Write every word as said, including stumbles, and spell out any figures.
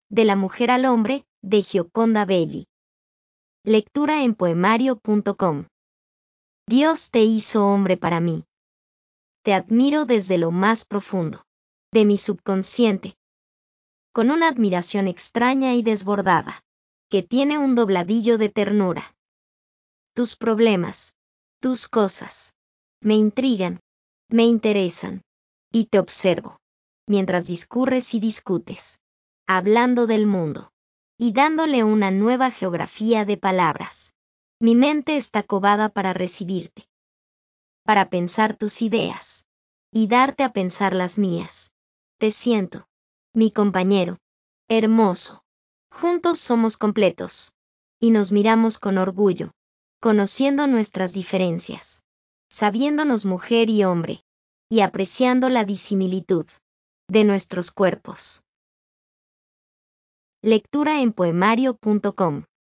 De la mujer al hombre, de Gioconda Belli. Lectura en poemario punto com. Dios te hizo hombre para mí. Te admiro desde lo más profundo de mi subconsciente, con una admiración extraña y desbordada, que tiene un dobladillo de ternura. Tus problemas, tus cosas, me intrigan, me interesan, y te observo, mientras discurres y discutes, hablando del mundo, y dándole una nueva geografía de palabras. Mi mente está covada para recibirte, para pensar tus ideas, y darte a pensar las mías. Te siento, mi compañero, hermoso. Juntos somos completos, y nos miramos con orgullo, conociendo nuestras diferencias, sabiéndonos mujer y hombre, y apreciando la disimilitud de nuestros cuerpos. Lectura en poemario punto com.